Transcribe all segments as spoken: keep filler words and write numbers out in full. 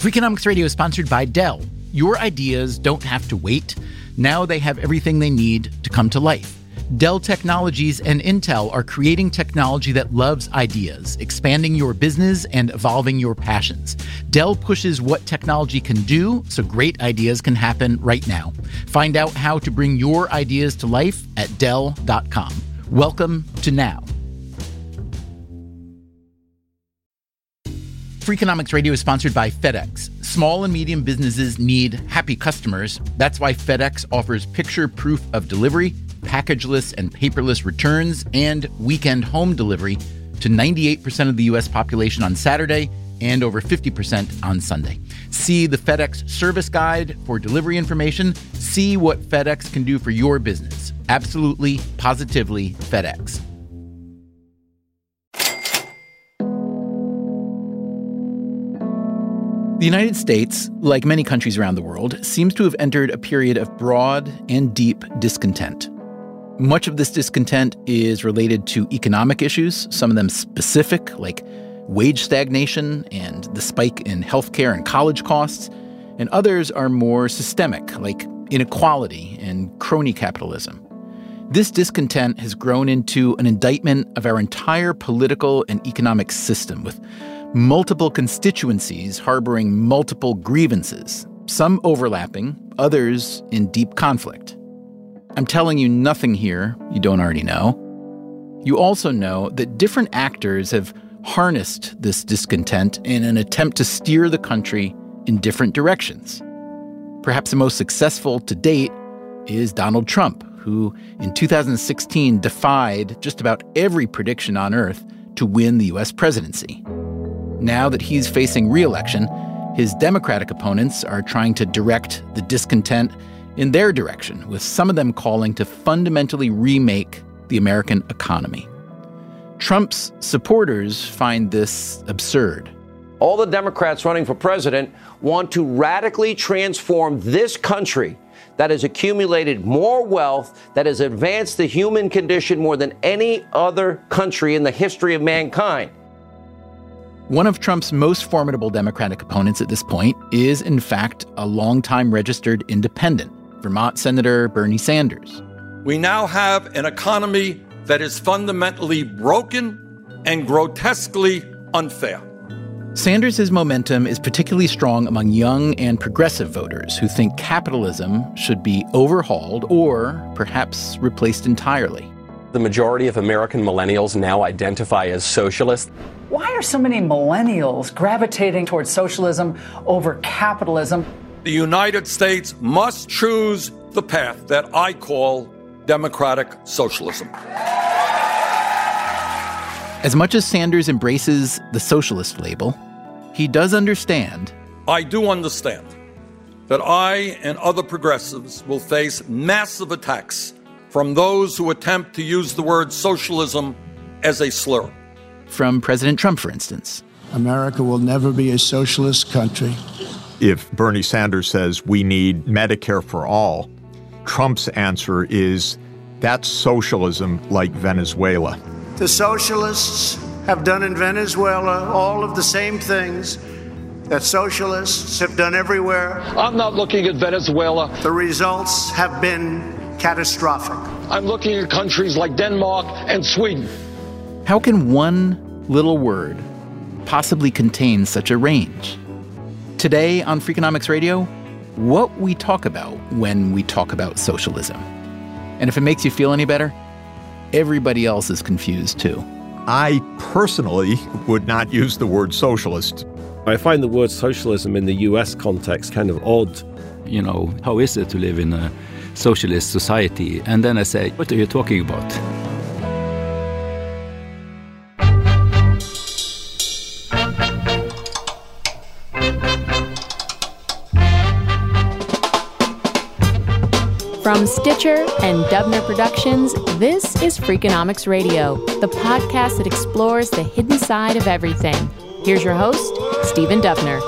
Freakonomics Radio is sponsored by Dell. Your ideas don't have to wait. Now they have everything they need to come to life. Dell Technologies and Intel are creating technology that loves ideas, expanding your business and evolving your passions. Dell pushes what technology can do so great ideas can happen right now. Find out how to bring your ideas to life at dell dot com. Welcome to Now. Freakonomics Radio is sponsored by FedEx. Small and medium businesses need happy customers. That's why FedEx offers picture proof of delivery, packageless and paperless returns, and weekend home delivery to ninety-eight percent of the U S population on Saturday and over fifty percent on Sunday. See the FedEx service guide for delivery information. See what FedEx can do for your business. Absolutely, positively FedEx. The United States, like many countries around the world, seems to have entered a period of broad and deep discontent. Much of this discontent is related to economic issues, some of them specific, like wage stagnation and the spike in healthcare and college costs, and others are more systemic, like inequality and crony capitalism. This discontent has grown into an indictment of our entire political and economic system, with multiple constituencies harboring multiple grievances, some overlapping, others in deep conflict. I'm telling you nothing here you don't already know. You also know that different actors have harnessed this discontent in an attempt to steer the country in different directions. Perhaps the most successful to date is Donald Trump, who in two thousand sixteen defied just about every prediction on Earth to win the U S presidency. Now that he's facing re-election, his Democratic opponents are trying to direct the discontent in their direction, with some of them calling to fundamentally remake the American economy. Trump's supporters find this absurd. All the Democrats running for president want to radically transform this country that has accumulated more wealth, that has advanced the human condition more than any other country in the history of mankind. One of Trump's most formidable Democratic opponents at this point is, in fact, a longtime registered independent, Vermont Senator Bernie Sanders. We now have an economy that is fundamentally broken and grotesquely unfair. Sanders' momentum is particularly strong among young and progressive voters who think capitalism should be overhauled or perhaps replaced entirely. The majority of American millennials now identify as socialists. Why are so many millennials gravitating towards socialism over capitalism? The United States must choose the path that I call democratic socialism. As much as Sanders embraces the socialist label, he does understand. I do understand that I and other progressives will face massive attacks from those who attempt to use the word socialism as a slur. From President Trump, for instance. America will never be a socialist country. If Bernie Sanders says we need Medicare for all, Trump's answer is that's socialism like Venezuela. The socialists have done in Venezuela all of the same things that socialists have done everywhere. I'm not looking at Venezuela. The results have been catastrophic. I'm looking at countries like Denmark and Sweden. How can one little word possibly contain such a range? Today on Freakonomics Radio, what we talk about when we talk about socialism. And if it makes you feel any better, everybody else is confused too. I personally would not use the word socialist. I find the word socialism in the U S context kind of odd. You know, how is it to live in a socialist society? And then I say, what are you talking about? From Stitcher and Dubner Productions, this is Freakonomics Radio, the podcast that explores the hidden side of everything. Here's your host, Stephen Dubner.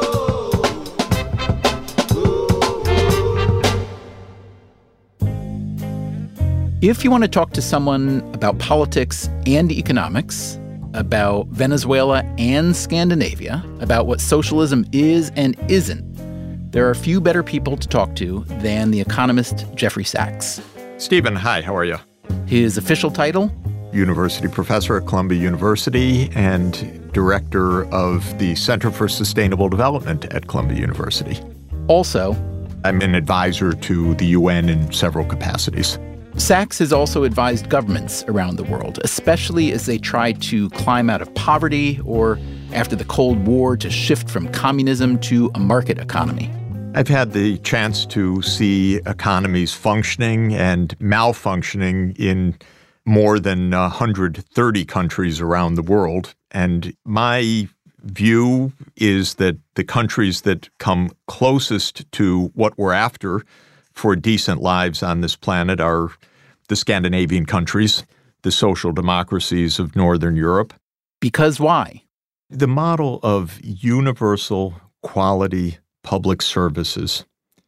If you want to talk to someone about politics and economics, about Venezuela and Scandinavia, about what socialism is and isn't, there are few better people to talk to than the economist Jeffrey Sachs. Stephen, hi, how are you? His official title? University professor at Columbia University and director of the Center for Sustainable Development at Columbia University. Also, I'm an advisor to the U N in several capacities. Sachs has also advised governments around the world, especially as they try to climb out of poverty or, after the Cold War, to shift from communism to a market economy. I've had the chance to see economies functioning and malfunctioning in more than one hundred thirty countries around the world. And my view is that the countries that come closest to what we're after for decent lives on this planet are the Scandinavian countries, the social democracies of Northern Europe. Because why? The model of universal quality public services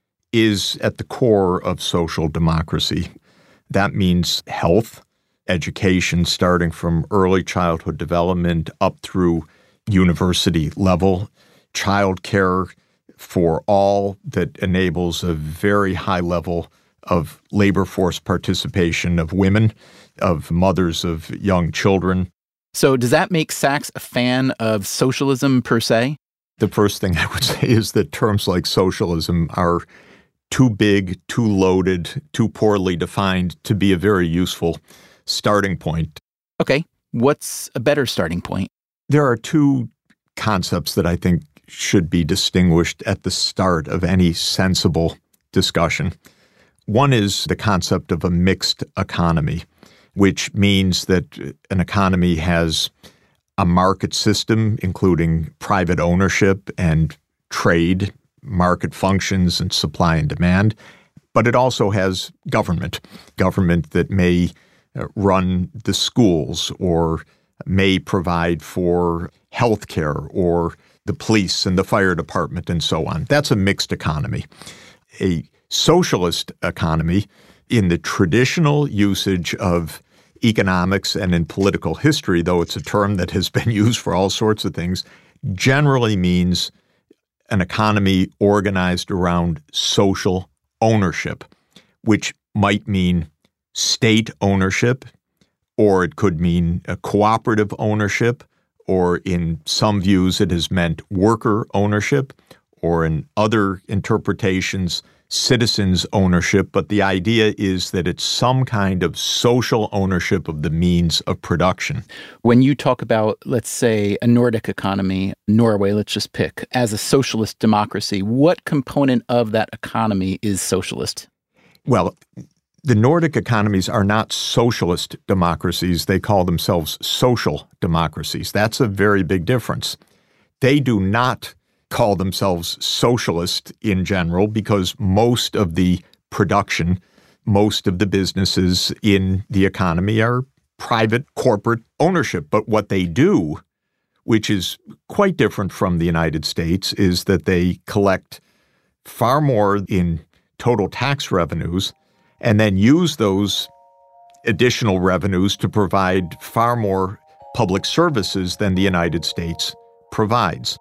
is at the core of social democracy. That means health, education, starting from early childhood development up through university level, childcare for all that enables a very high level of labor force participation of women, of mothers of young children. So does that make Sachs a fan of socialism per se? The first thing I would say is that terms like socialism are too big, too loaded, too poorly defined to be a very useful starting point. Okay, what's a better starting point? There are two concepts that I think should be distinguished at the start of any sensible discussion. One is the concept of a mixed economy, which means that an economy has a market system, including private ownership and trade, market functions and supply and demand, but it also has government, government that may run the schools or may provide for health care or the police and the fire department and so on. That's a mixed economy. A socialist economy, in the traditional usage of economics and in political history, though it's a term that has been used for all sorts of things, generally means an economy organized around social ownership, which might mean state ownership, or it could mean a cooperative ownership, or in some views it has meant worker ownership, or in other interpretations, citizens' ownership. But the idea is that it's some kind of social ownership of the means of production. When you talk about, let's say, a Nordic economy, Norway, let's just pick, as a socialist democracy, what component of that economy is socialist? Well, the Nordic economies are not socialist democracies. They call themselves social democracies. That's a very big difference. They do not call themselves socialist in general because most of the production, most of the businesses in the economy are private corporate ownership. But what they do, which is quite different from the United States, is that they collect far more in total tax revenues and then use those additional revenues to provide far more public services than the United States provides.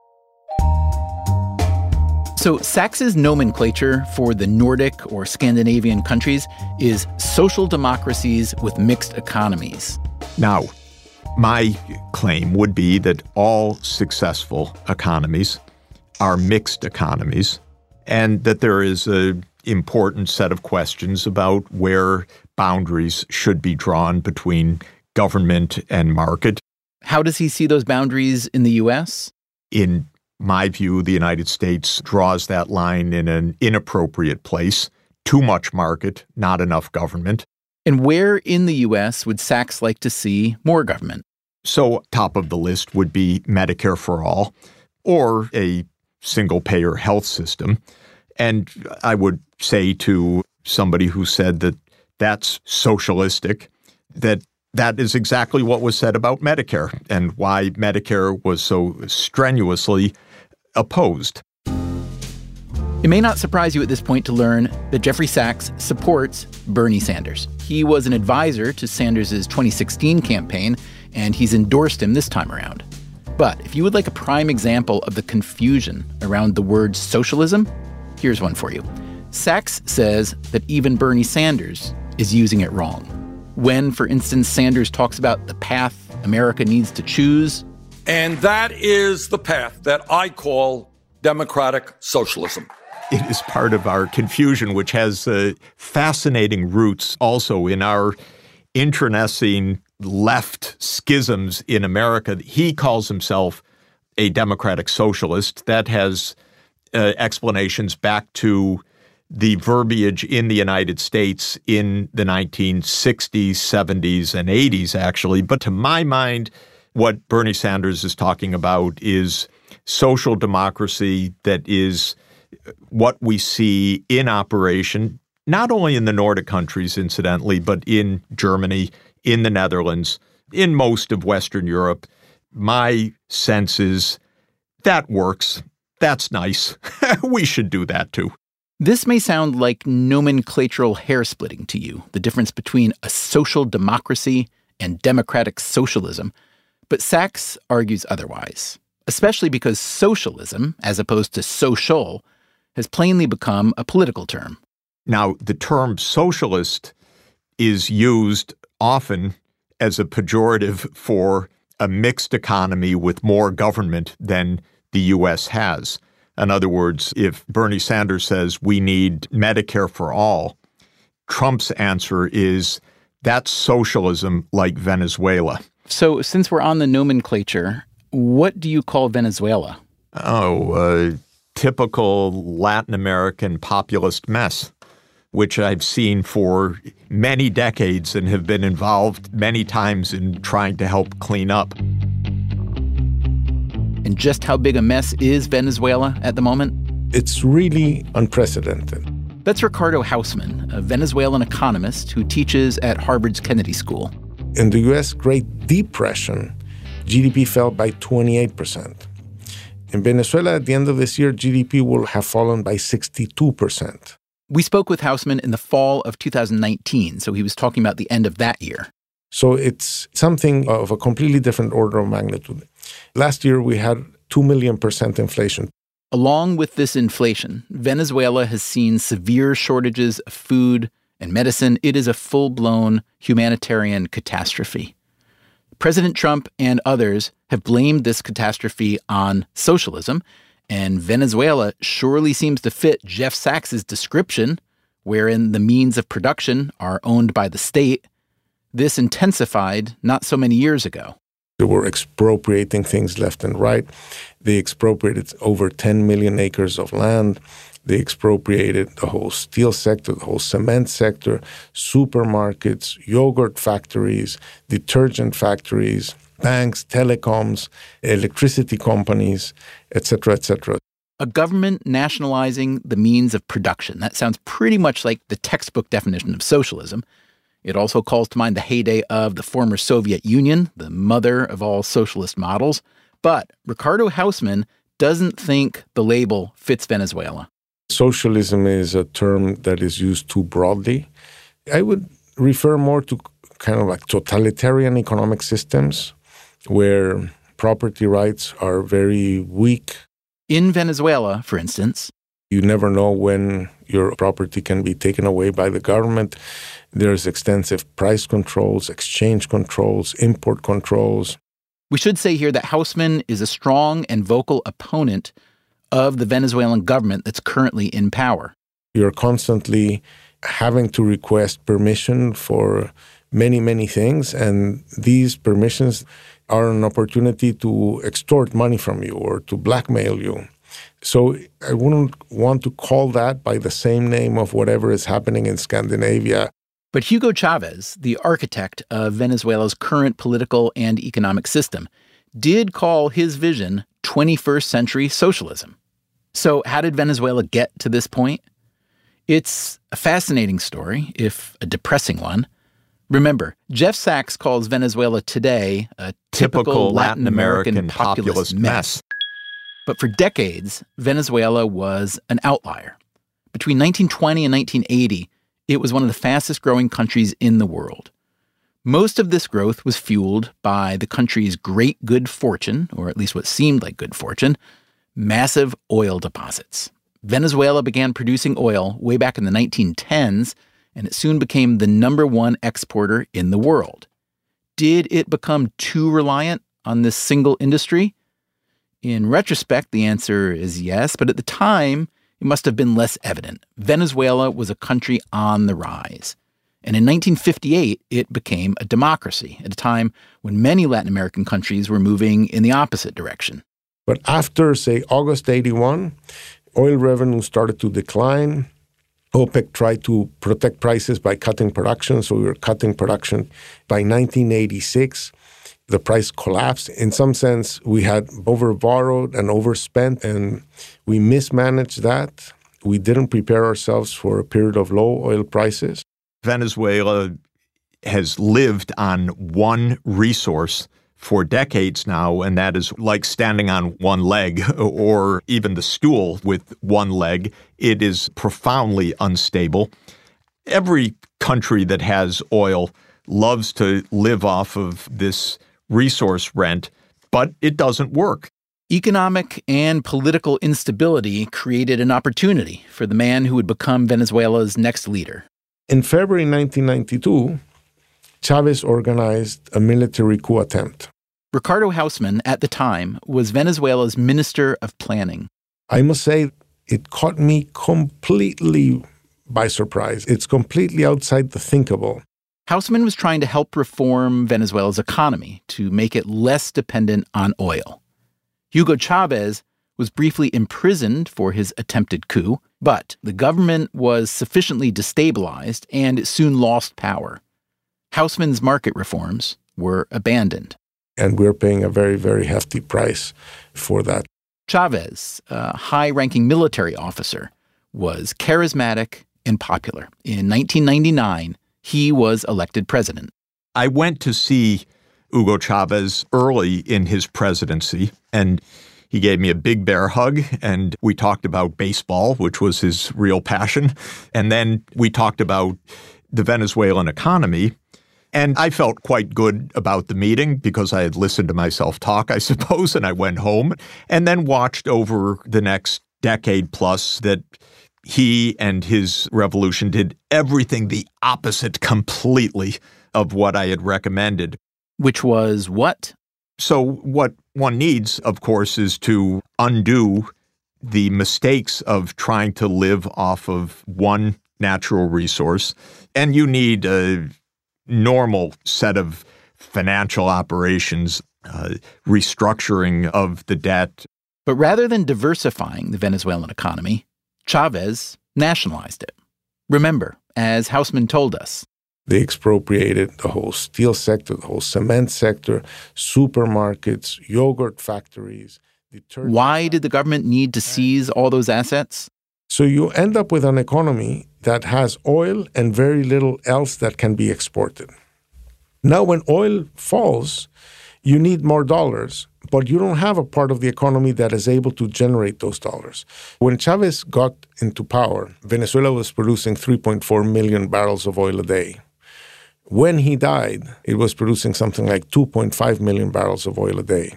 So Sachs's nomenclature for the Nordic or Scandinavian countries is social democracies with mixed economies. Now, my claim would be that all successful economies are mixed economies, and that there is an important set of questions about where boundaries should be drawn between government and market. How does he see those boundaries in the U S? In my view, the United States draws that line in an inappropriate place. Too much market, not enough government. And where in the U S would Sachs like to see more government? So top of the list would be Medicare for all, or a single-payer health system. And I would say to somebody who said that that's socialistic, that that is exactly what was said about Medicare and why Medicare was so strenuously opposed. It may not surprise you at this point to learn that Jeffrey Sachs supports Bernie Sanders. He was an advisor to Sanders' twenty sixteen campaign and he's endorsed him this time around. But if you would like a prime example of the confusion around the word socialism, here's one for you. Sachs says that even Bernie Sanders is using it wrong. When, for instance, Sanders talks about the path America needs to choose. And that is the path that I call democratic socialism. It is part of our confusion, which has uh, fascinating roots also in our internecine left schisms in America. He calls himself a democratic socialist. That has uh, explanations back to the verbiage in the United States in the nineteen sixties, seventies, and eighties, actually. But to my mind, what Bernie Sanders is talking about is social democracy that is what we see in operation, not only in the Nordic countries, incidentally, but in Germany, in the Netherlands, in most of Western Europe. My sense is that works. That's nice. We should do that too. This may sound like nomenclatural hair-splitting to you, the difference between a social democracy and democratic socialism, but Sachs argues otherwise, especially because socialism, as opposed to social, has plainly become a political term. Now, the term socialist is used often as a pejorative for a mixed economy with more government than the U S has. In other words, if Bernie Sanders says we need Medicare for all, Trump's answer is that's socialism like Venezuela. So since we're on the nomenclature, what do you call Venezuela? Oh, a typical Latin American populist mess, which I've seen for many decades and have been involved many times in trying to help clean up. And just how big a mess is Venezuela at the moment? It's really unprecedented. That's Ricardo Hausmann, a Venezuelan economist who teaches at Harvard's Kennedy School. In the U S Great Depression, G D P fell by twenty-eight percent. In Venezuela, at the end of this year, G D P will have fallen by sixty-two percent. We spoke with Hausmann in the fall of two thousand nineteen, so he was talking about the end of that year. So it's something of a completely different order of magnitude. Last year, we had two million percent inflation. Along with this inflation, Venezuela has seen severe shortages of food and medicine. It is a full-blown humanitarian catastrophe. President Trump and others have blamed this catastrophe on socialism, and Venezuela surely seems to fit Jeff Sachs's description, wherein the means of production are owned by the state. This intensified not so many years ago. They were expropriating things left and right. They expropriated over ten million acres of land. They expropriated the whole steel sector, the whole cement sector, supermarkets, yogurt factories, detergent factories, banks, telecoms, electricity companies, et cetera, et cetera. A government nationalizing the means of production. That sounds pretty much like the textbook definition of socialism. It also calls to mind the heyday of the former Soviet Union, the mother of all socialist models. But Ricardo Hausmann doesn't think the label fits Venezuela. Socialism is a term that is used too broadly. I would refer more to kind of like totalitarian economic systems where property rights are very weak. In Venezuela, for instance, you never know when your property can be taken away by the government. There's extensive price controls, exchange controls, import controls. We should say here that Hausmann is a strong and vocal opponent of the Venezuelan government that's currently in power. You're constantly having to request permission for many, many things, and these permissions are an opportunity to extort money from you or to blackmail you. So I wouldn't want to call that by the same name of whatever is happening in Scandinavia. But Hugo Chavez, the architect of Venezuela's current political and economic system, did call his vision twenty-first century socialism. So how did Venezuela get to this point? It's a fascinating story, if a depressing one. Remember, Jeff Sachs calls Venezuela today a typical, typical Latin American, American populist, populist mess. mess. But for decades, Venezuela was an outlier. Between nineteen twenty and nineteen eighty, it was one of the fastest growing countries in the world. Most of this growth was fueled by the country's great good fortune, or at least what seemed like good fortune, massive oil deposits. Venezuela began producing oil way back in the nineteen tens, and it soon became the number one exporter in the world. Did it become too reliant on this single industry? In retrospect, the answer is yes, but at the time, it must have been less evident. Venezuela was a country on the rise. And in nineteen fifty-eight, it became a democracy at a time when many Latin American countries were moving in the opposite direction. But after, say, August eighty-one, oil revenue started to decline. OPEC tried to protect prices by cutting production, so we were cutting production. By nineteen eighty-six, the price collapsed. In some sense, we had over-borrowed and overspent, and we mismanaged that. We didn't prepare ourselves for a period of low oil prices. Venezuela has lived on one resource for decades now, and that is like standing on one leg or even the stool with one leg. It is profoundly unstable. Every country that has oil loves to live off of this resource rent, but it doesn't work. Economic and political instability created an opportunity for the man who would become Venezuela's next leader. In February nineteen ninety-two, Chavez organized a military coup attempt. Ricardo Hausmann, at the time, was Venezuela's Minister of Planning. I must say, it caught me completely by surprise. It's completely outside the thinkable. Hausmann was trying to help reform Venezuela's economy to make it less dependent on oil. Hugo Chavez was briefly imprisoned for his attempted coup, but the government was sufficiently destabilized and it soon lost power. Hausmann's market reforms were abandoned. And we're paying a very, very hefty price for that. Chavez, a high-ranking military officer, was charismatic and popular. In nineteen ninety-nine, he was elected president. I went to see Hugo Chavez early in his presidency, and he gave me a big bear hug, and we talked about baseball, which was his real passion. And then we talked about the Venezuelan economy. And I felt quite good about the meeting because I had listened to myself talk, I suppose, and I went home and then watched over the next decade plus that he and his revolution did everything the opposite completely of what I had recommended. Which was what? So what one needs, of course, is to undo the mistakes of trying to live off of one natural resource. And you need a normal set of financial operations, uh, restructuring of the debt. But rather than diversifying the Venezuelan economy, Chavez nationalized it. Remember, as Hausmann told us, they expropriated the whole steel sector, the whole cement sector, supermarkets, yogurt factories. Why did the government need to seize all those assets? So you end up with an economy that has oil and very little else that can be exported. Now, when oil falls, you need more dollars, but you don't have a part of the economy that is able to generate those dollars. When Chavez got into power, Venezuela was producing three point four million barrels of oil a day. When he died, it was producing something like two point five million barrels of oil a day.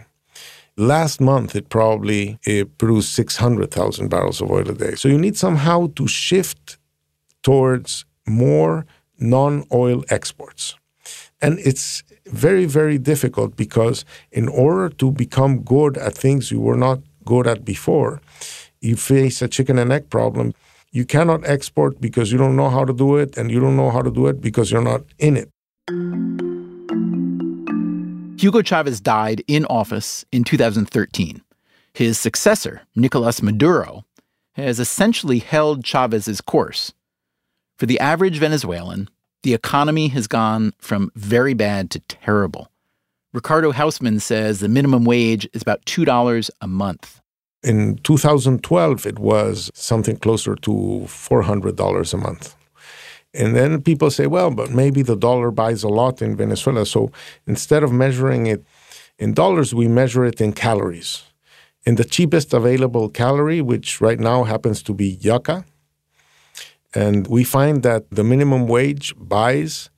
Last month, it probably it produced six hundred thousand barrels of oil a day. So you need somehow to shift towards more non-oil exports. And it's very, very difficult because in order to become good at things you were not good at before, you face a chicken and egg problem. You cannot export because you don't know how to do it, and you don't know how to do it because you're not in it. Hugo Chavez died in office in two thousand thirteen. His successor, Nicolas Maduro, has essentially held Chavez's course. For the average Venezuelan, the economy has gone from very bad to terrible. Ricardo Hausmann says the minimum wage is about two dollars a month. In two thousand twelve, it was something closer to four hundred dollars a month. And then people say, well, but maybe the dollar buys a lot in Venezuela. So instead of measuring it in dollars, we measure it in calories. And the cheapest available calorie, which right now happens to be yucca, and we find that the minimum wage buys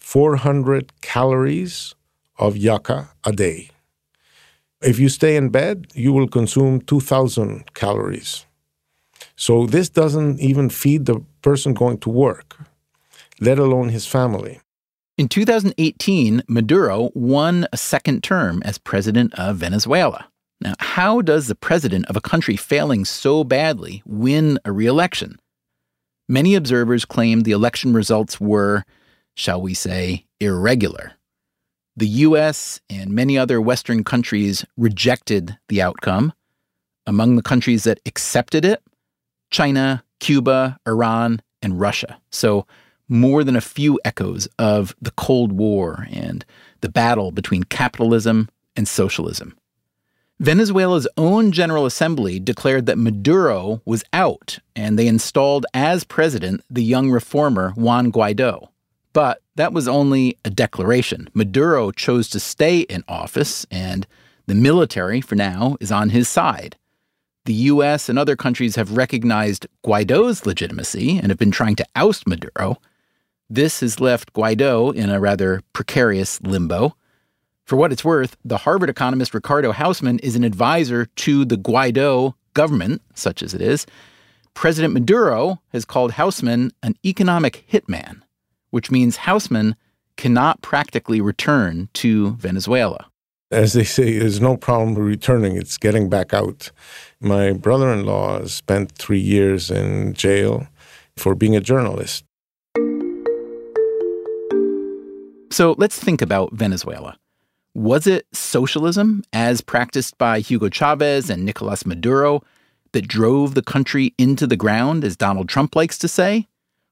four hundred calories of yucca a day. If you stay in bed, you will consume two thousand calories. So this doesn't even feed the person going to work, let alone his family. In two thousand eighteen, Maduro won a second term as president of Venezuela. Now, how does the president of a country failing so badly win a re-election? Many observers claim the election results were, shall we say, irregular. The U S and many other Western countries rejected the outcome. Among the countries that accepted it, China, Cuba, Iran, and Russia. So more than a few echoes of the Cold War and the battle between capitalism and socialism. Venezuela's own General Assembly declared that Maduro was out, and they installed as president the young reformer Juan Guaido. But that was only a declaration. Maduro chose to stay in office, and the military, for now, is on his side. The U S and other countries have recognized Guaido's legitimacy and have been trying to oust Maduro. This has left Guaido in a rather precarious limbo. For what it's worth, the Harvard economist Ricardo Hausmann is an advisor to the Guaido government, such as it is. President Maduro has called Hausmann an economic hitman, which means Hausmann cannot practically return to Venezuela. As they say, there's no problem returning. It's getting back out. My brother-in-law spent three years in jail for being a journalist. So let's think about Venezuela. Was it socialism, as practiced by Hugo Chavez and Nicolas Maduro, that drove the country into the ground, as Donald Trump likes to say?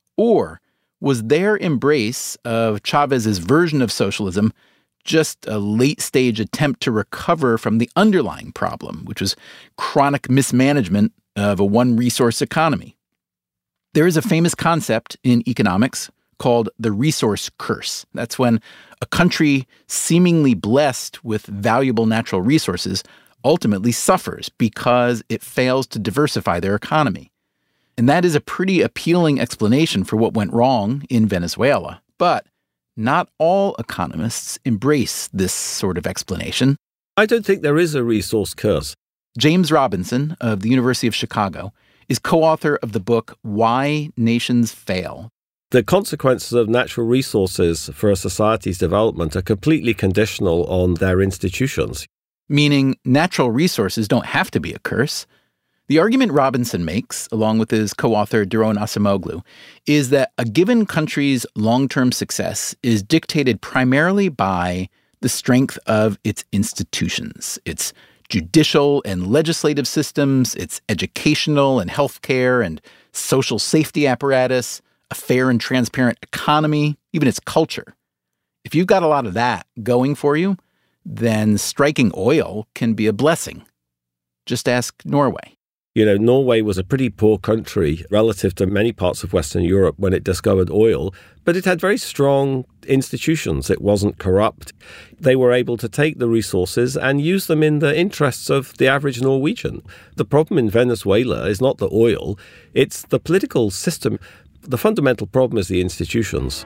Or was their embrace of Chavez's version of socialism just a late-stage attempt to recover from the underlying problem, which was chronic mismanagement of a one-resource economy? There is a famous concept in economics called the resource curse. That's when a country seemingly blessed with valuable natural resources ultimately suffers because it fails to diversify their economy. And that is a pretty appealing explanation for what went wrong in Venezuela. But not all economists embrace this sort of explanation. I don't think there is a resource curse. James Robinson of the University of Chicago is co-author of the book Why Nations Fail. The consequences of natural resources for a society's development are completely conditional on their institutions. Meaning natural resources don't have to be a curse. The argument Robinson makes, along with his co-author Daron Acemoglu, is that a given country's long-term success is dictated primarily by the strength of its institutions, its judicial and legislative systems, its educational and healthcare and social safety apparatus, a fair and transparent economy, even its culture. If you've got a lot of that going for you, then striking oil can be a blessing. Just ask Norway. You know, Norway was a pretty poor country relative to many parts of Western Europe when it discovered oil, but it had very strong institutions. It wasn't corrupt. They were able to take the resources and use them in the interests of the average Norwegian. The problem in Venezuela is not the oil, it's the political system. The fundamental problem is the institutions.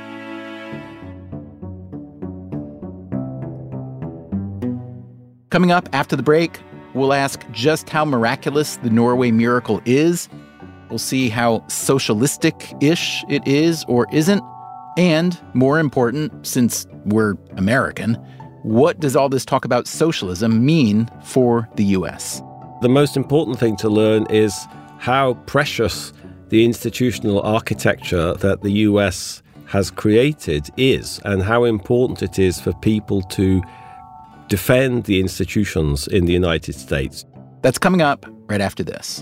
Coming up after the break, we'll ask just how miraculous the Norway miracle is. We'll see how socialistic-ish it is or isn't. And, more important, since we're American, what does all this talk about socialism mean for the U S? The most important thing to learn is how precious the institutional architecture that the U S has created is, and how important it is for people to defend the institutions in the United States. That's coming up right after this.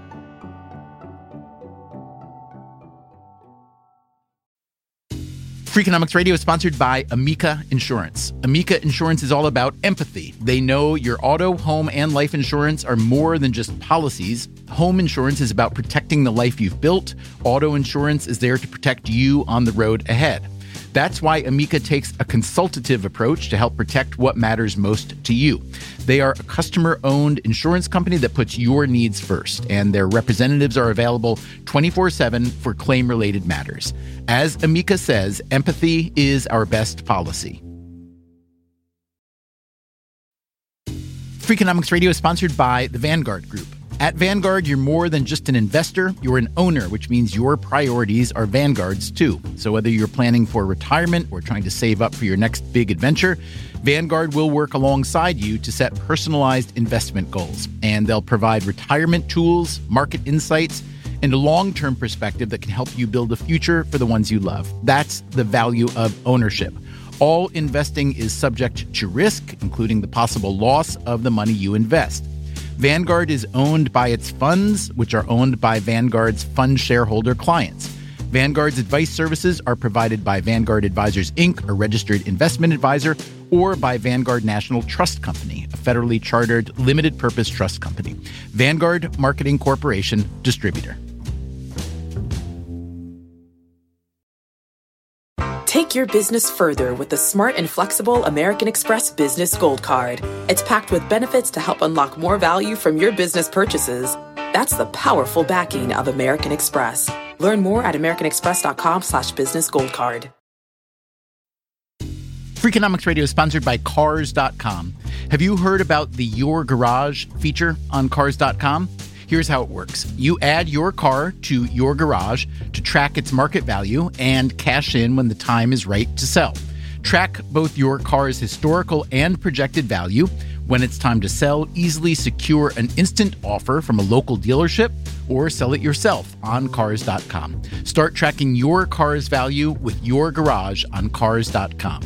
Freakonomics Radio is sponsored by Amica Insurance. Amica Insurance is all about empathy. They know your auto, home, and life insurance are more than just policies. Home insurance is about protecting the life you've built. Auto insurance is there to protect you on the road ahead. That's why Amica takes a consultative approach to help protect what matters most to you. They are a customer-owned insurance company that puts your needs first, and their representatives are available twenty-four seven for claim-related matters. As Amica says, empathy is our best policy. Freakonomics Radio is sponsored by the Vanguard Group. At Vanguard, you're more than just an investor, you're an owner, which means your priorities are Vanguard's too. So whether you're planning for retirement or trying to save up for your next big adventure, Vanguard will work alongside you to set personalized investment goals. And they'll provide retirement tools, market insights, and a long-term perspective that can help you build a future for the ones you love. That's the value of ownership. All investing is subject to risk, including the possible loss of the money you invest. Vanguard is owned by its funds, which are owned by Vanguard's fund shareholder clients. Vanguard's advice services are provided by Vanguard Advisors, Incorporated, a registered investment advisor, or by Vanguard National Trust Company, a federally chartered limited-purpose trust company. Vanguard Marketing Corporation, distributor. Take your business further with the smart and flexible American Express Business Gold Card. It's packed with benefits to help unlock more value from your business purchases. That's the powerful backing of American Express. Learn more at americanexpress.com slash business gold card. Freakonomics Radio is sponsored by Cars dot com. Have you heard about the Your Garage feature on Cars dot com? Here's how it works. You add your car to your garage to track its market value and cash in when the time is right to sell. Track both your car's historical and projected value. When it's time to sell, easily secure an instant offer from a local dealership or sell it yourself on Cars dot com. Start tracking your car's value with your garage on Cars dot com.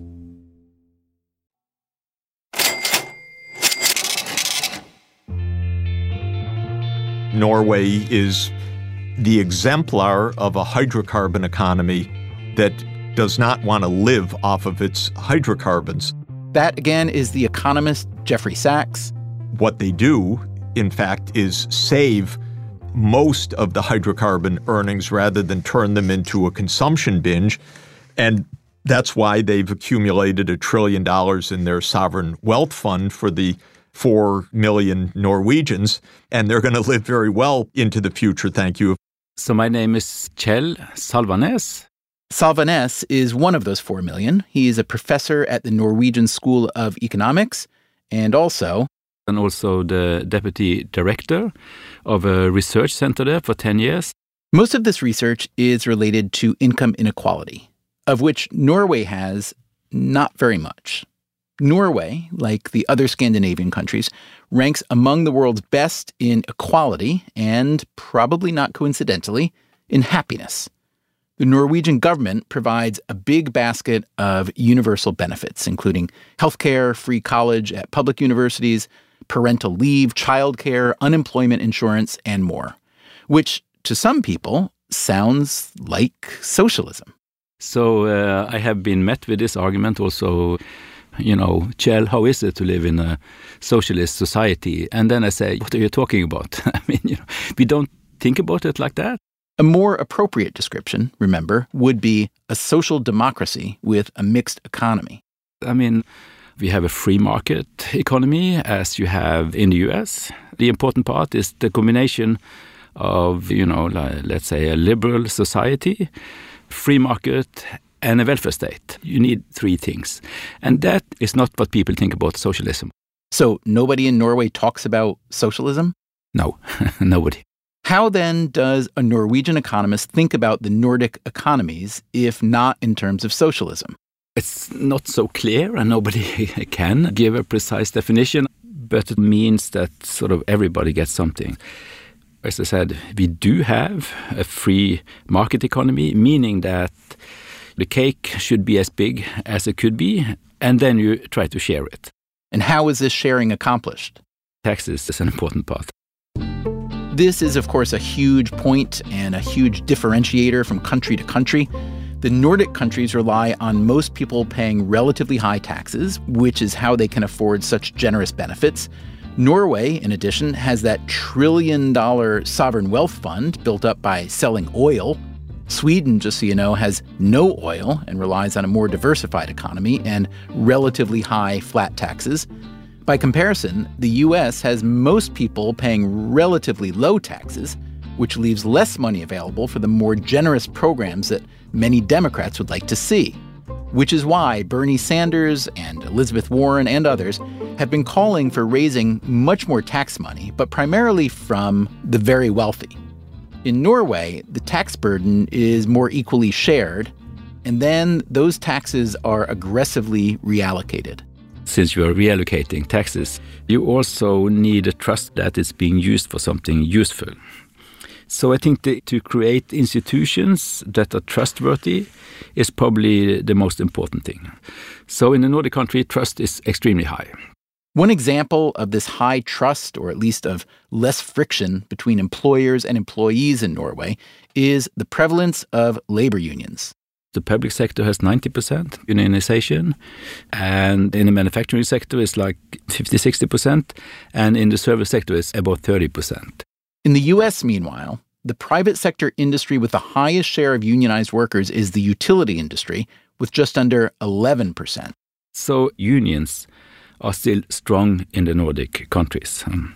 Norway is the exemplar of a hydrocarbon economy that does not want to live off of its hydrocarbons. That, again, is the economist Jeffrey Sachs. What they do, in fact, is save most of the hydrocarbon earnings rather than turn them into a consumption binge. And that's why they've accumulated a trillion dollars in their sovereign wealth fund for the four million Norwegians, and they're going to live very well into the future, thank you. So my name is Kjell Salvanes. Salvanes is one of those four million. He is a professor at the Norwegian School of Economics and also... And also the deputy director of a research center there for ten years. Most of this research is related to income inequality, of which Norway has not very much. Norway, like the other Scandinavian countries, ranks among the world's best in equality and, probably not coincidentally, in happiness. The Norwegian government provides a big basket of universal benefits, including healthcare, free college at public universities, parental leave, childcare, unemployment insurance, and more, which to some people sounds like socialism. So uh, I have been met with this argument also. You know, Kjell, how is it to live in a socialist society? And then I say, what are you talking about? I mean, you know, we don't think about it like that. A more appropriate description, remember, would be a social democracy with a mixed economy. I mean, we have a free market economy, as you have in the U S. The important part is the combination of, you know, like, let's say a liberal society, free market, and a welfare state. You need three things. And that is not what people think about socialism. So nobody in Norway talks about socialism? No, nobody. How then does a Norwegian economist think about the Nordic economies, if not in terms of socialism? It's not so clear, and nobody can give a precise definition, but it means that sort of everybody gets something. As I said, we do have a free market economy, meaning that the cake should be as big as it could be, and then you try to share it. And how is this sharing accomplished? Taxes is an important part. This is, of course, a huge point and a huge differentiator from country to country. The Nordic countries rely on most people paying relatively high taxes, which is how they can afford such generous benefits. Norway, in addition, has that trillion-dollar sovereign wealth fund built up by selling oil. Sweden, just so you know, has no oil and relies on a more diversified economy and relatively high flat taxes. By comparison, the U S has most people paying relatively low taxes, which leaves less money available for the more generous programs that many Democrats would like to see. Which is why Bernie Sanders and Elizabeth Warren and others have been calling for raising much more tax money, but primarily from the very wealthy. In Norway, the tax burden is more equally shared, and then those taxes are aggressively reallocated. Since you are reallocating taxes, you also need a trust that it's being used for something useful. So I think that to create institutions that are trustworthy is probably the most important thing. So in the Nordic country, trust is extremely high. One example of this high trust, or at least of less friction between employers and employees in Norway, is the prevalence of labor unions. The public sector has ninety percent unionization, and in the manufacturing sector it's like fifty to sixty percent, and in the service sector it's about thirty percent. In the U S, meanwhile, the private sector industry with the highest share of unionized workers is the utility industry, with just under eleven percent. So unions are still strong in the Nordic countries. Um,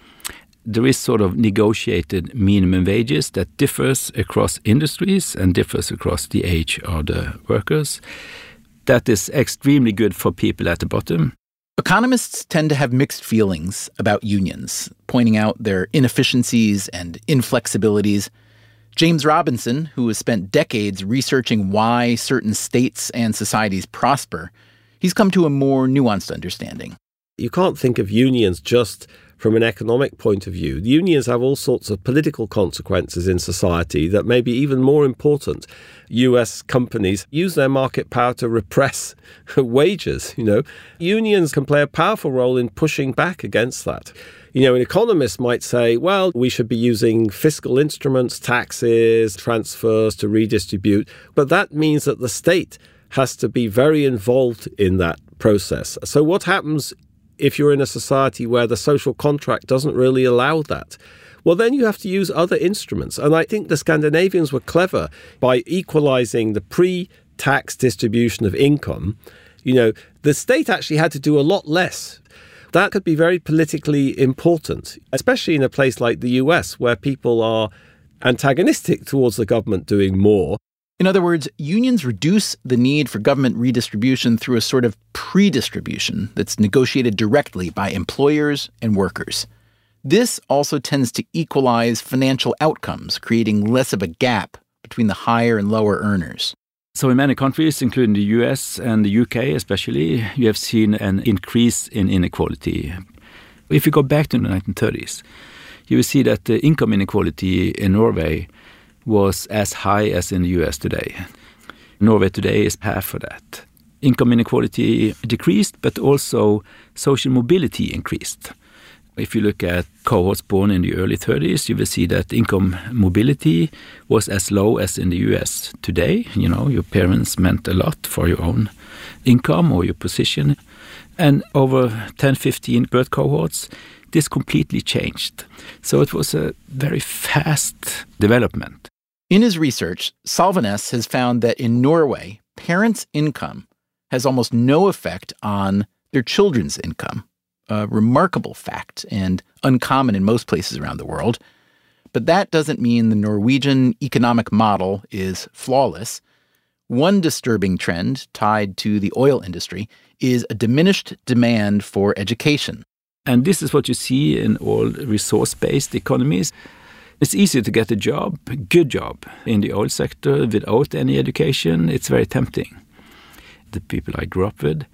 there is sort of negotiated minimum wages that differs across industries and differs across the age of the workers. That is extremely good for people at the bottom. Economists tend to have mixed feelings about unions, pointing out their inefficiencies and inflexibilities. James Robinson, who has spent decades researching why certain states and societies prosper, he's come to a more nuanced understanding. You can't think of unions just from an economic point of view. The unions have all sorts of political consequences in society that may be even more important. U S companies use their market power to repress wages, you know. Unions can play a powerful role in pushing back against that. You know, an economist might say, well, we should be using fiscal instruments, taxes, transfers to redistribute, but that means that the state has to be very involved in that process. So what happens if you're in a society where the social contract doesn't really allow that? Well, then you have to use other instruments. And I think the Scandinavians were clever by equalizing the pre-tax distribution of income. You know, the state actually had to do a lot less. That could be very politically important, especially in a place like the U S, where people are antagonistic towards the government doing more. In other words, unions reduce the need for government redistribution through a sort of pre-distribution that's negotiated directly by employers and workers. This also tends to equalize financial outcomes, creating less of a gap between the higher and lower earners. So in many countries, including the U S and the U K especially, you have seen an increase in inequality. If you go back to the nineteen thirties, you will see that the income inequality in Norway was as high as in the U S today. Norway today is half of that. Income inequality decreased, but also social mobility increased. If you look at cohorts born in the early thirties, you will see that income mobility was as low as in the U S today. You know, your parents meant a lot for your own income or your position. And over ten, fifteen birth cohorts, this completely changed. So it was a very fast development. In his research, Salvenes has found that in Norway, parents' income has almost no effect on their children's income, a remarkable fact and uncommon in most places around the world. But that doesn't mean the Norwegian economic model is flawless. One disturbing trend tied to the oil industry is a diminished demand for education. And this is what you see in all resource-based economies. It's easier to get a job, a good job, in the oil sector without any education. It's very tempting. The people I grew up with,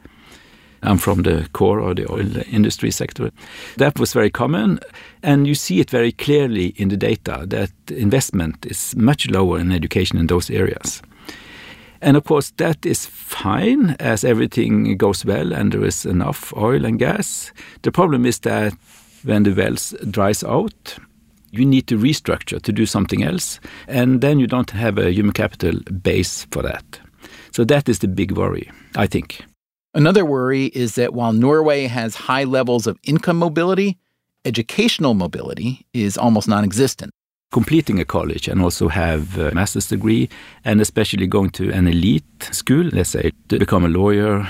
I'm from the core of the oil industry sector. That was very common, and you see it very clearly in the data that investment is much lower in education in those areas. And of course, that is fine as everything goes well and there is enough oil and gas. The problem is that when the wells dries out, you need to restructure to do something else, and then you don't have a human capital base for that. So that is the big worry, I think. Another worry is that while Norway has high levels of income mobility, educational mobility is almost non-existent. completing a college and also have a master's degree, and especially going to an elite school, let's say, to become a lawyer,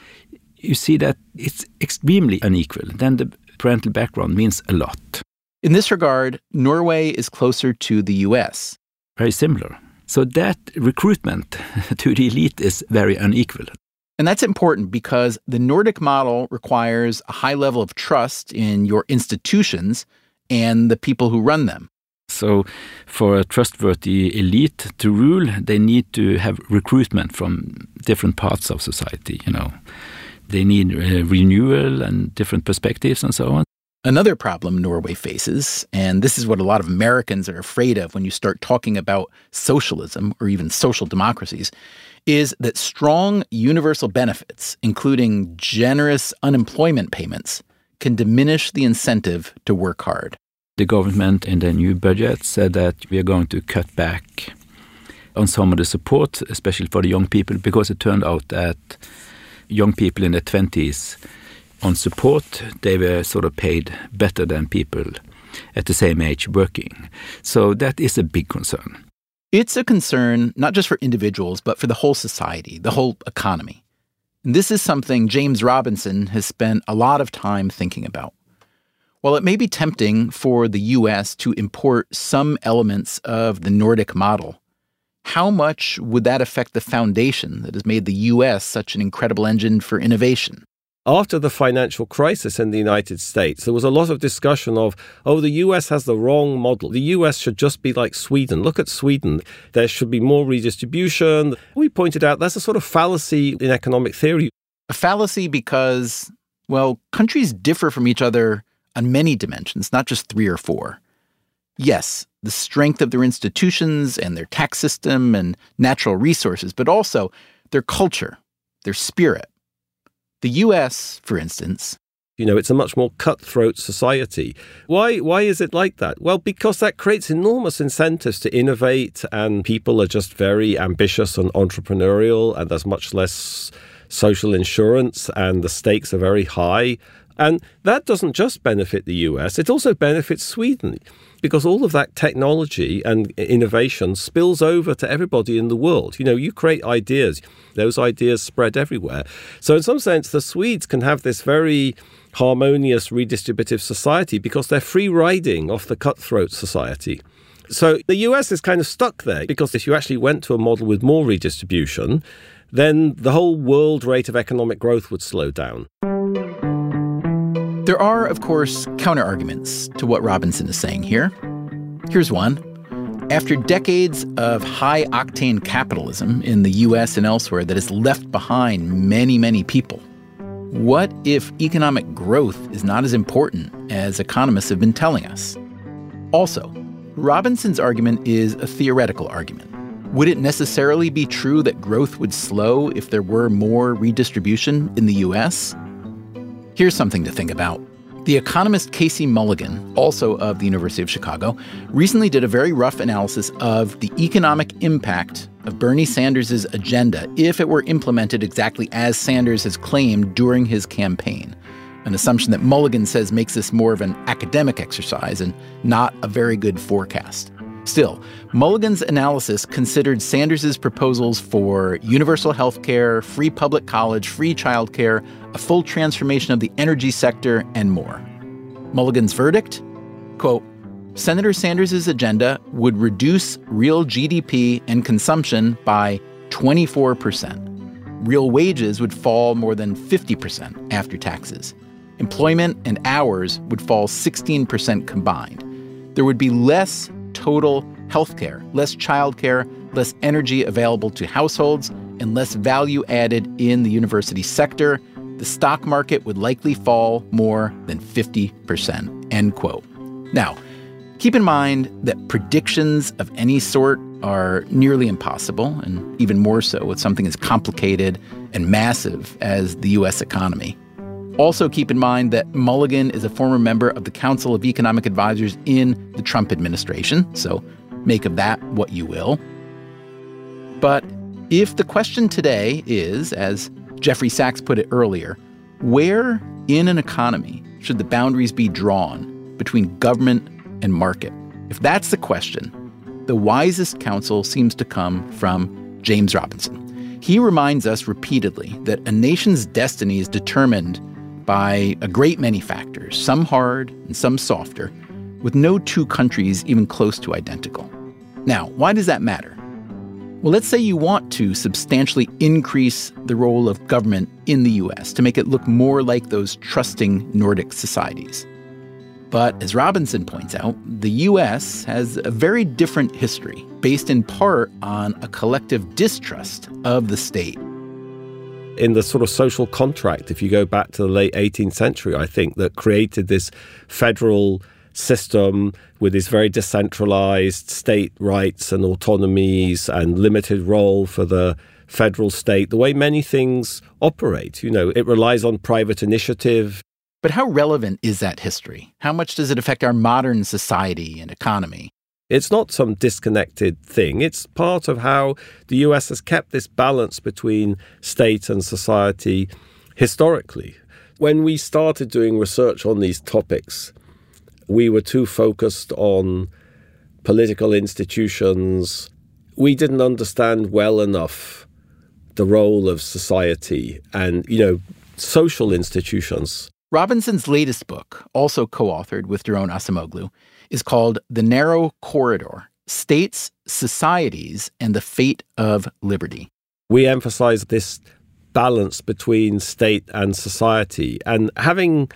you see that it's extremely unequal. Then the parental background means a lot. In this regard, Norway is closer to the U S. Very similar. So that recruitment to the elite is very unequal. And that's important because the Nordic model requires a high level of trust in your institutions and the people who run them. So for a trustworthy elite to rule, they need to have recruitment from different parts of society, you know. They need uh, renewal and different perspectives and so on. Another problem Norway faces, and this is what a lot of Americans are afraid of when you start talking about socialism or even social democracies, is that strong universal benefits, including generous unemployment payments, can diminish the incentive to work hard. The government in the new budget said that we are going to cut back on some of the support, especially for the young people, because it turned out that young people in their twenties on support, they were sort of paid better than people at the same age working. So that is a big concern. It's a concern not just for individuals, but for the whole society, the whole economy. And this is something James Robinson has spent a lot of time thinking about. While it may be tempting for the U S to import some elements of the Nordic model, how much would that affect the foundation that has made the U S such an incredible engine for innovation? After the financial crisis in the United States, there was a lot of discussion of, oh, the U S has the wrong model. The U S should just be like Sweden. Look at Sweden. There should be more redistribution. We pointed out that's a sort of fallacy in economic theory. A fallacy because, well, countries differ from each other on many dimensions, not just three or four. Yes, the strength of their institutions and their tax system and natural resources, but also their culture, their spirit. The U S, for instance, you know, it's a much more cutthroat society. Why why is it like that? Well, because that creates enormous incentives to innovate, and people are just very ambitious and entrepreneurial, and there's much less social insurance, and the stakes are very high. And that doesn't just benefit the U S, it also benefits Sweden, because all of that technology and innovation spills over to everybody in the world. You know, you create ideas, those ideas spread everywhere. So in some sense, the Swedes can have this very harmonious redistributive society because they're free riding off the cutthroat society. So the U S is kind of stuck there, because if you actually went to a model with more redistribution, then the whole world rate of economic growth would slow down. There are, of course, counter-arguments to what Robinson is saying here. Here's one. After decades of high-octane capitalism in the U S and elsewhere that has left behind many, many people, what if economic growth is not as important as economists have been telling us? Also, Robinson's argument is a theoretical argument. Would it necessarily be true that growth would slow if there were more redistribution in the U S? Here's something to think about. The economist Casey Mulligan, also of the University of Chicago, recently did a very rough analysis of the economic impact of Bernie Sanders' agenda if it were implemented exactly as Sanders has claimed during his campaign, an assumption that Mulligan says makes this more of an academic exercise and not a very good forecast. Still, Mulligan's analysis considered Sanders' proposals for universal health care, free public college, free childcare, a full transformation of the energy sector, and more. Mulligan's verdict? Quote, Senator Sanders' agenda would reduce real G D P and consumption by twenty-four percent. Real wages would fall more than fifty percent after taxes. Employment and hours would fall sixteen percent combined. There would be less total health care, less childcare, less energy available to households, and less value added in the university sector. The stock market would likely fall more than fifty percent, end quote. Now, keep in mind that predictions of any sort are nearly impossible, and even more so with something as complicated and massive as the U S economy. Also keep in mind that Mulligan is a former member of the Council of Economic Advisors in the Trump administration, so make of that what you will. But if the question today is, as Jeffrey Sachs put it earlier, where in an economy should the boundaries be drawn between government and market? If that's the question, the wisest counsel seems to come from James Robinson. He reminds us repeatedly that a nation's destiny is determined by a great many factors, some hard and some softer, with no two countries even close to identical. Now, why does that matter? Well, let's say you want to substantially increase the role of government in the U S to make it look more like those trusting Nordic societies. But as Robinson points out, the U S has a very different history, based in part on a collective distrust of the state. In the sort of social contract, if you go back to the late eighteenth century, I think, that created this federal system with this very decentralized state rights and autonomies and limited role for the federal state, the way many things operate. You know, it relies on private initiative. But how relevant is that history? How much does it affect our modern society and economy? It's not some disconnected thing. It's part of how the U S has kept this balance between state and society historically. When we started doing research on these topics, we were too focused on political institutions. We didn't understand well enough the role of society and, you know, social institutions. Robinson's latest book, also co-authored with Daron Acemoglu, is called The Narrow Corridor: States, Societies, and the Fate of Liberty. We emphasize this balance between state and society, and having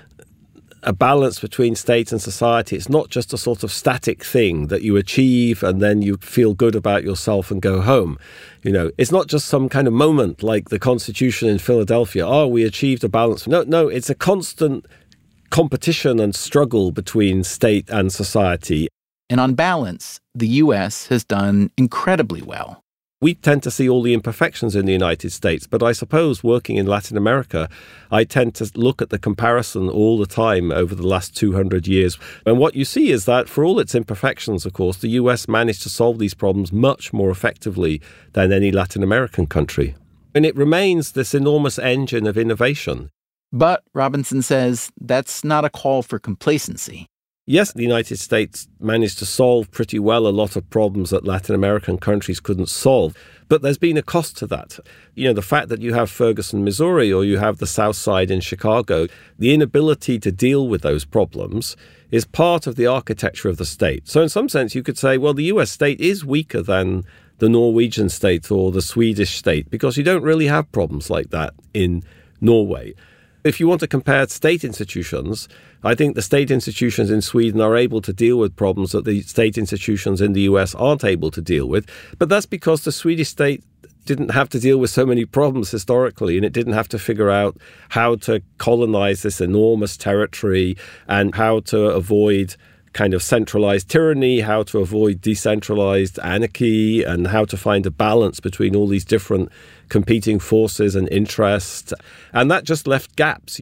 a balance between state and society, it's not just a sort of static thing that you achieve and then you feel good about yourself and go home. You know, it's not just some kind of moment like the Constitution in Philadelphia. Oh, we achieved a balance. No, no, it's a constant competition and struggle between state and society. And on balance, the U S has done incredibly well. We tend to see all the imperfections in the United States, but I suppose working in Latin America, I tend to look at the comparison all the time over the last two hundred years. And what you see is that for all its imperfections, of course, the U S managed to solve these problems much more effectively than any Latin American country. And it remains this enormous engine of innovation. But, Robinson says, that's not a call for complacency. Yes, the United States managed to solve pretty well a lot of problems that Latin American countries couldn't solve. But there's been a cost to that. You know, the fact that you have Ferguson, Missouri, or you have the South Side in Chicago, the inability to deal with those problems is part of the architecture of the state. So in some sense, you could say, well, the U S state is weaker than the Norwegian state or the Swedish state because you don't really have problems like that in Norway. If you want to compare state institutions, I think the state institutions in Sweden are able to deal with problems that the state institutions in the U S aren't able to deal with. But that's because the Swedish state didn't have to deal with so many problems historically, and it didn't have to figure out how to colonize this enormous territory and how to avoid kind of centralized tyranny, how to avoid decentralized anarchy, and how to find a balance between all these different competing forces and interests. And that just left gaps.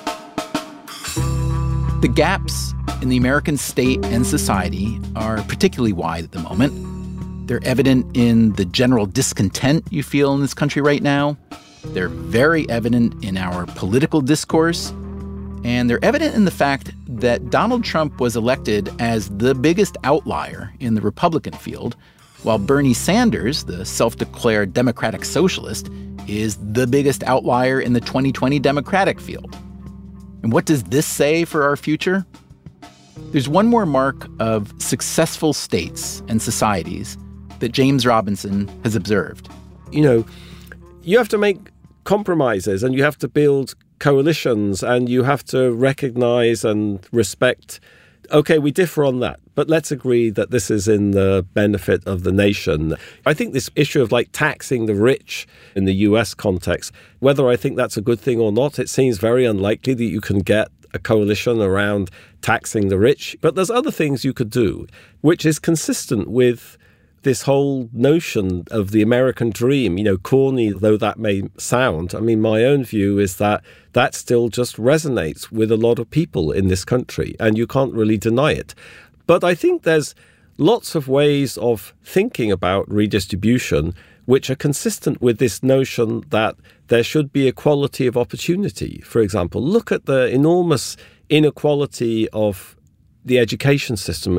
The gaps in the American state and society are particularly wide at the moment. They're evident in the general discontent you feel in this country right now. They're very evident in our political discourse. And they're evident in the fact that Donald Trump was elected as the biggest outlier in the Republican field, while Bernie Sanders, the self-declared Democratic Socialist, is the biggest outlier in the twenty twenty Democratic field. And what does this say for our future? There's one more mark of successful states and societies that James Robinson has observed. You know, you have to make compromises and you have to build coalitions and you have to recognize and respect, okay, we differ on that, but let's agree that this is in the benefit of the nation. I think this issue of like taxing the rich in the U S context, whether I think that's a good thing or not, it seems very unlikely that you can get a coalition around taxing the rich. But there's other things you could do, which is consistent with this whole notion of the American dream, you know, corny though that may sound. I mean, my own view is that that still just resonates with a lot of people in this country, and you can't really deny it. But I think there's lots of ways of thinking about redistribution which are consistent with this notion that there should be equality of opportunity. For example, look at the enormous inequality of the education system.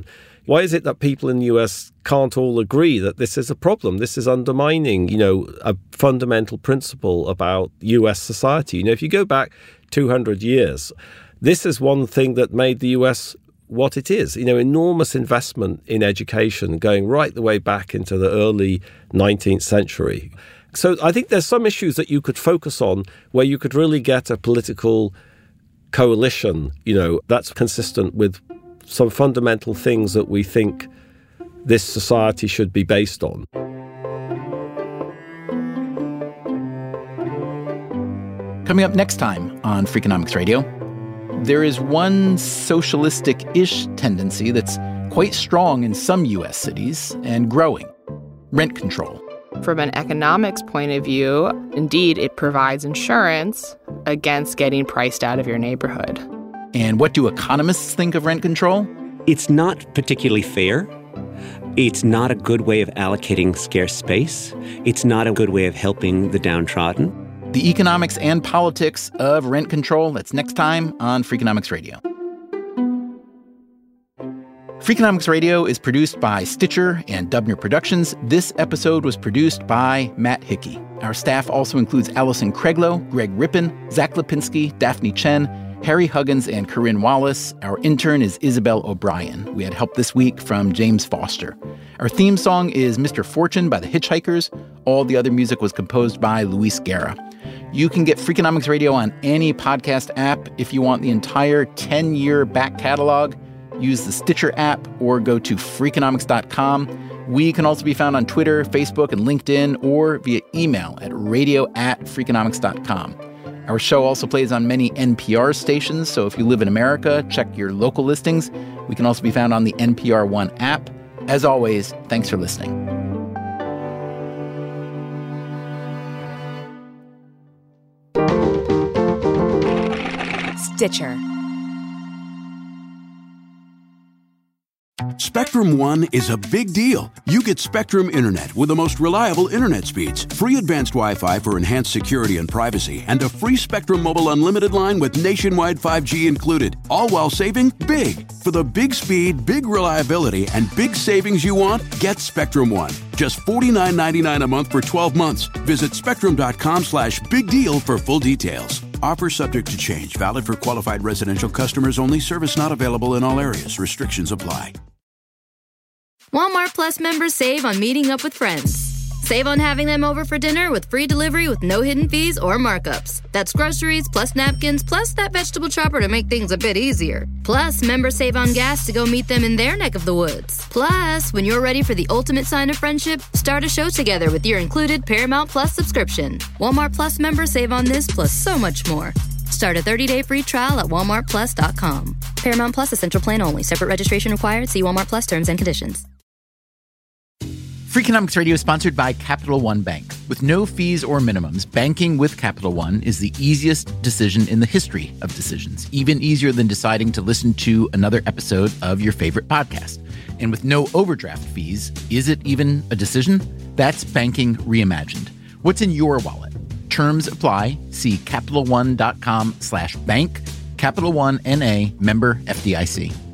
Why is it that people in the U S can't all agree that this is a problem? This is undermining, you know, a fundamental principle about U S society. You know, if you go back two hundred years, this is one thing that made the U S what it is. You know, enormous investment in education going right the way back into the early nineteenth century. So I think there's some issues that you could focus on where you could really get a political coalition, you know, that's consistent with some fundamental things that we think this society should be based on. Coming up next time on Freakonomics Radio, there is one socialistic-ish tendency that's quite strong in some U S cities and growing: rent control. From an economics point of view, indeed, it provides insurance against getting priced out of your neighborhood. And what do economists think of rent control? It's not particularly fair. It's not a good way of allocating scarce space. It's not a good way of helping the downtrodden. The economics and politics of rent control. That's next time on Freakonomics Radio. Freakonomics Radio is produced by Stitcher and Dubner Productions. This episode was produced by Matt Hickey. Our staff also includes Allison Craiglow, Greg Rippin, Zach Lipinski, Daphne Chen, Harry Huggins, and Corinne Wallace. Our intern is Isabel O'Brien. We had help this week from James Foster. Our theme song is Mister Fortune by the Hitchhikers. All the other music was composed by Luis Guerra. You can get Freakonomics Radio on any podcast app. If you want the entire ten-year back catalog, use the Stitcher app or go to Freakonomics dot com. We can also be found on Twitter, Facebook, and LinkedIn, or via email at radio at Freakonomics dot com. Our show also plays on many N P R stations, so if you live in America, check your local listings. We can also be found on the N P R One app. As always, thanks for listening. Stitcher. Spectrum One is a big deal. You get Spectrum Internet with the most reliable internet speeds, free advanced Wi-Fi for enhanced security and privacy, and a free Spectrum Mobile Unlimited line with nationwide five G included, all while saving big. For the big speed, big reliability, and big savings you want, get Spectrum One. Just forty-nine ninety-nine a month for twelve months. Visit spectrum.com slash big deal for full details. Offer subject to change. Valid for qualified residential customers only. Service not available in all areas. Restrictions apply. Walmart Plus members save on meeting up with friends. Save on having them over for dinner with free delivery with no hidden fees or markups. That's groceries, plus napkins, plus that vegetable chopper to make things a bit easier. Plus, members save on gas to go meet them in their neck of the woods. Plus, when you're ready for the ultimate sign of friendship, start a show together with your included Paramount Plus subscription. Walmart Plus members save on this plus so much more. Start a thirty-day free trial at walmart plus dot com. Paramount Plus Essential Plan only. Separate registration required. See Walmart Plus terms and conditions. Freakonomics Radio is sponsored by Capital One Bank. With no fees or minimums, banking with Capital One is the easiest decision in the history of decisions, even easier than deciding to listen to another episode of your favorite podcast. And with no overdraft fees, is it even a decision? That's banking reimagined. What's in your wallet? Terms apply. See CapitalOne.com slash bank. Capital One N A, member F D I C.